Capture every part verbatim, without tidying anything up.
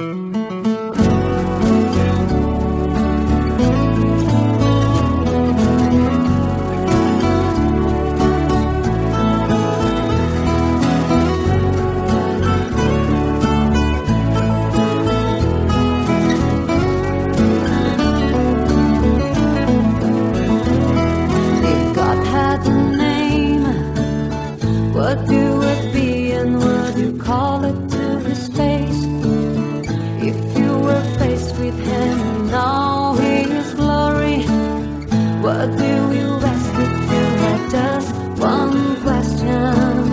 What do it be and would you call it to his face? If you were faced with him in all his glory, what do you ask if you had just one question?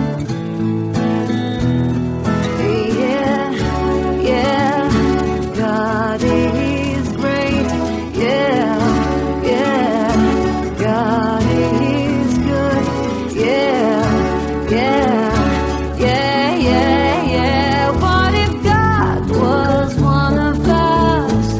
Yeah, yeah, God is great. Yeah, yeah, God is good. Yeah. Yeah, yeah, yeah, yeah. What if God was one of us?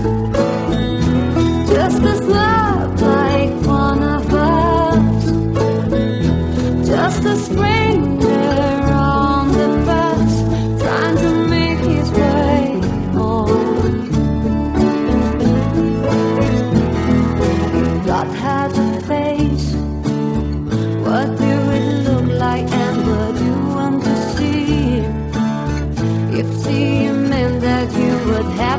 Just as loved like one of us. Just a stranger on the bus, trying to make his way home. If God had a face, what do it look like? What you want to see? If seeing meant that you would have